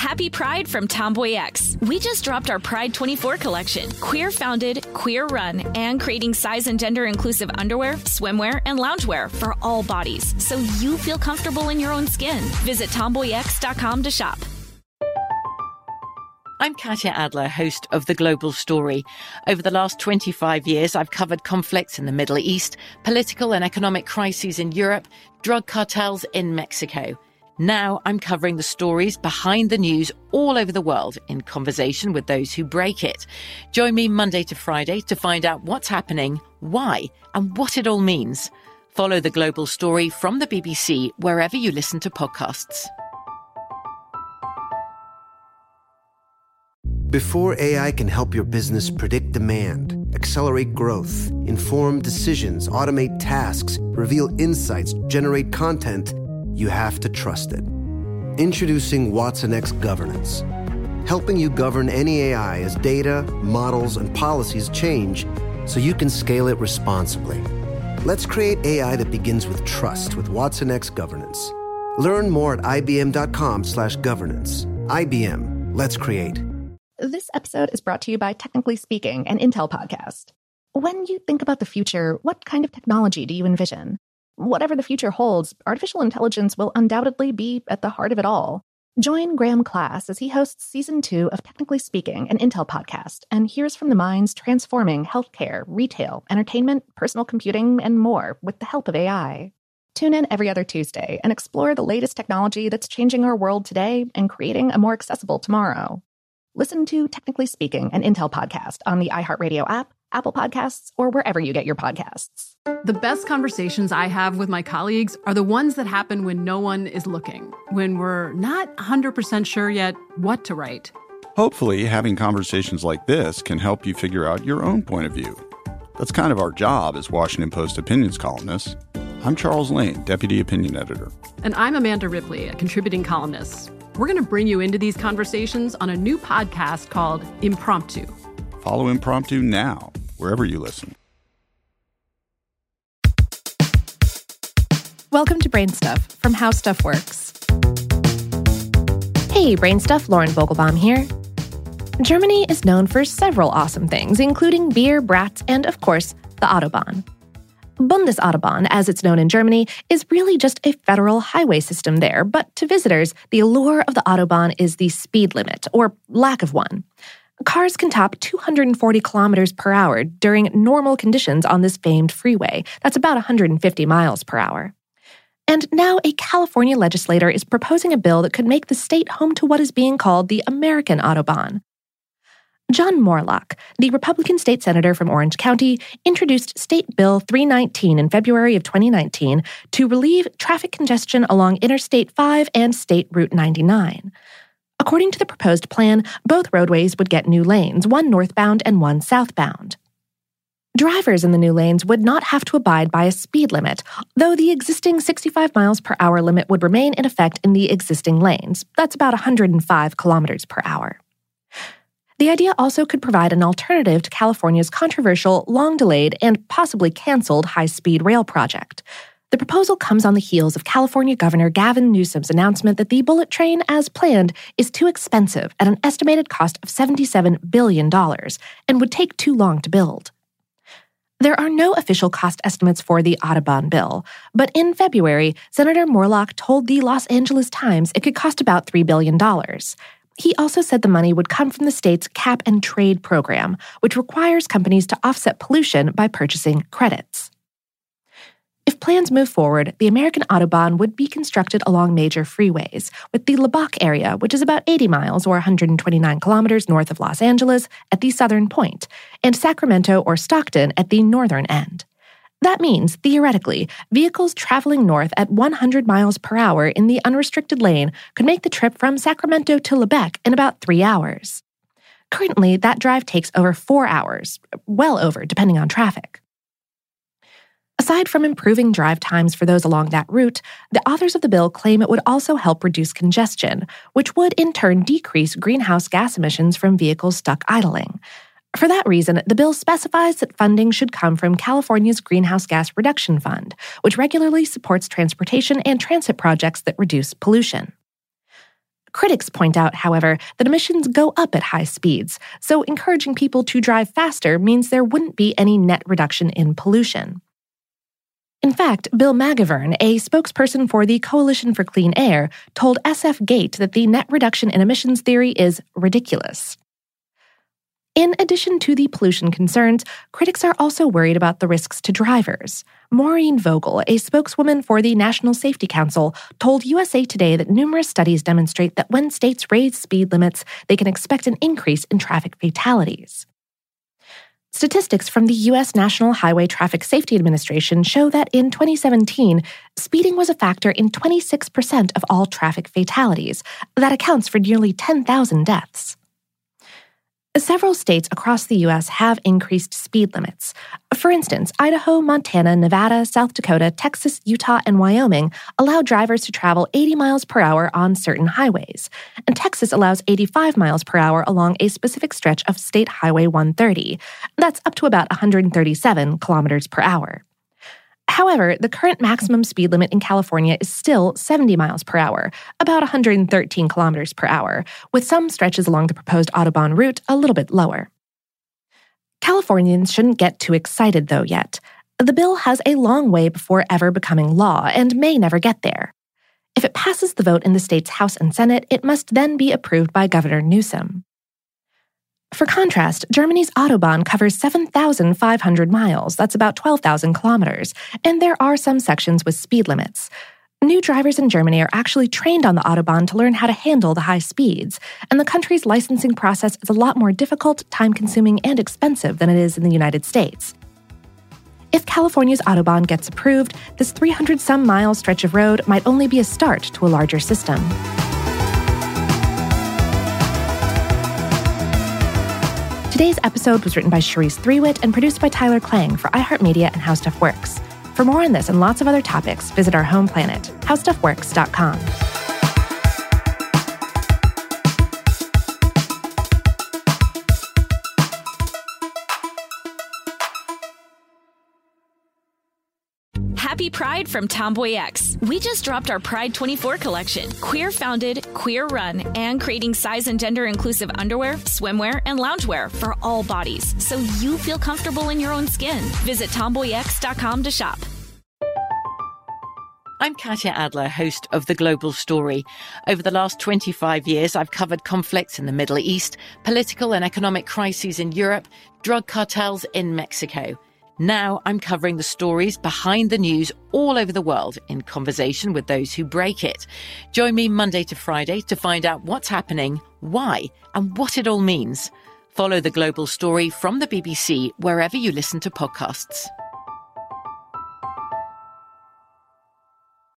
Happy Pride from Tomboy X. We just dropped our Pride 24 collection. Queer founded, queer run, and creating size and gender inclusive underwear, swimwear, and loungewear for all bodies, so you feel comfortable in your own skin. Visit tomboyx.com to shop. I'm Katya Adler, host of The Global Story. Over the last 25 years, I've covered conflicts in the Middle East, political and economic crises in Europe, drug cartels in Mexico. Now I'm covering the stories behind the news all over the world in conversation with those who break it. Join me Monday to Friday to find out what's happening, why, and what it all means. Follow The Global Story from the BBC wherever you listen to podcasts. Before AI can help your business predict demand, accelerate growth, inform decisions, automate tasks, reveal insights, generate content, you have to trust it. Introducing watsonx Governance, helping you govern any AI as data, models, and policies change so you can scale it responsibly. Let's create AI that begins with trust with watsonx Governance. Learn more at ibm.com/governance. IBM, let's create. This episode is brought to you by Technically Speaking, an Intel podcast. When you think about the future, what kind of technology do you envision? Whatever the future holds, artificial intelligence will undoubtedly be at the heart of it all. Join Graham Class as he hosts Season 2 of Technically Speaking, an Intel podcast, and hears from the minds transforming healthcare, retail, entertainment, personal computing, and more with the help of AI. Tune in every other Tuesday and explore the latest technology that's changing our world today and creating a more accessible tomorrow. Listen to Technically Speaking, an Intel podcast on the iHeartRadio app, Apple Podcasts, or wherever you get your podcasts. The best conversations I have with my colleagues are the ones that happen when no one is looking, when we're not 100% sure yet what to write. Hopefully, having conversations like this can help you figure out your own point of view. That's kind of our job as Washington Post opinions columnists. I'm Charles Lane, Deputy Opinion Editor. And I'm Amanda Ripley, a contributing columnist. We're going to bring you into these conversations on a new podcast called Impromptu. Follow Impromptu now, wherever you listen. Welcome to Brain Stuff from How Stuff Works. Hey, Brain Stuff, Lauren Vogelbaum here. Germany is known for several awesome things, including beer, brats, and, of course, the Autobahn. Bundesautobahn, as it's known in Germany, is really just a federal highway system there, but to visitors, the allure of the Autobahn is the speed limit, or lack of one. Cars can top 240 kilometers per hour during normal conditions on this famed freeway. That's about 150 miles per hour. And now a California legislator is proposing a bill that could make the state home to what is being called the American Autobahn. John Moorlach, the Republican state senator from Orange County, introduced State Bill 319 in February of 2019 to relieve traffic congestion along Interstate 5 and State Route 99. According to the proposed plan, both roadways would get new lanes, one northbound and one southbound. Drivers in the new lanes would not have to abide by a speed limit, though the existing 65 miles per hour limit would remain in effect in the existing lanes. That's about 105 kilometers per hour. The idea also could provide an alternative to California's controversial, long-delayed, and possibly canceled high-speed rail project. The proposal comes on the heels of California Governor Gavin Newsom's announcement that the bullet train, as planned, is too expensive at an estimated cost of $77 billion and would take too long to build. There are no official cost estimates for the Autobahn bill, but in February, Senator Moorlach told the Los Angeles Times it could cost about $3 billion. He also said the money would come from the state's cap and trade program, which requires companies to offset pollution by purchasing credits. If plans move forward, the American Autobahn would be constructed along major freeways, with the Lubbock area, which is about 80 miles or 129 kilometers north of Los Angeles, at the southern point, and Sacramento or Stockton at the northern end. That means, theoretically, vehicles traveling north at 100 miles per hour in the unrestricted lane could make the trip from Sacramento to Lubbock in about 3 hours. Currently, that drive takes over 4 hours, well over, depending on traffic. Aside from improving drive times for those along that route, the authors of the bill claim it would also help reduce congestion, which would in turn decrease greenhouse gas emissions from vehicles stuck idling. For that reason, the bill specifies that funding should come from California's Greenhouse Gas Reduction Fund, which regularly supports transportation and transit projects that reduce pollution. Critics point out, however, that emissions go up at high speeds, so encouraging people to drive faster means there wouldn't be any net reduction in pollution. In fact, Bill McGivern, a spokesperson for the Coalition for Clean Air, told SF Gate that the net reduction in emissions theory is ridiculous. In addition to the pollution concerns, critics are also worried about the risks to drivers. Maureen Vogel, a spokeswoman for the National Safety Council, told USA Today that numerous studies demonstrate that when states raise speed limits, they can expect an increase in traffic fatalities. Statistics from the U.S. National Highway Traffic Safety Administration show that in 2017, speeding was a factor in 26% of all traffic fatalities. That accounts for nearly 10,000 deaths. Several states across the U.S. have increased speed limits. For instance, Idaho, Montana, Nevada, South Dakota, Texas, Utah, and Wyoming allow drivers to travel 80 miles per hour on certain highways. And Texas allows 85 miles per hour along a specific stretch of State Highway 130. That's up to about 137 kilometers per hour. However, the current maximum speed limit in California is still 70 miles per hour, about 113 kilometers per hour, with some stretches along the proposed Autobahn route a little bit lower. Californians shouldn't get too excited, though, yet. The bill has a long way before ever becoming law and may never get there. If it passes the vote in the state's House and Senate, it must then be approved by Governor Newsom. For contrast, Germany's Autobahn covers 7,500 miles, that's about 12,000 kilometers, and there are some sections with speed limits. New drivers in Germany are actually trained on the Autobahn to learn how to handle the high speeds, and the country's licensing process is a lot more difficult, time-consuming, and expensive than it is in the United States. If California's Autobahn gets approved, this 300-some-mile stretch of road might only be a start to a larger system. Today's episode was written by Charisse Threewitt and produced by Tyler Klang for iHeartMedia and How Stuff Works. For more on this and lots of other topics, visit our home planet, howstuffworks.com. Happy Pride from Tomboy X. We just dropped our Pride 24 collection. Queer founded, queer run, and creating size and gender inclusive underwear, swimwear, and loungewear for all bodies, so you feel comfortable in your own skin. Visit tomboyx.com to shop. I'm Katya Adler, host of The Global Story. Over the last 25 years, I've covered conflicts in the Middle East, political and economic crises in Europe, drug cartels in Mexico. Now I'm covering the stories behind the news all over the world in conversation with those who break it. Join me Monday to Friday to find out what's happening, why, and what it all means. Follow The Global Story from the BBC wherever you listen to podcasts.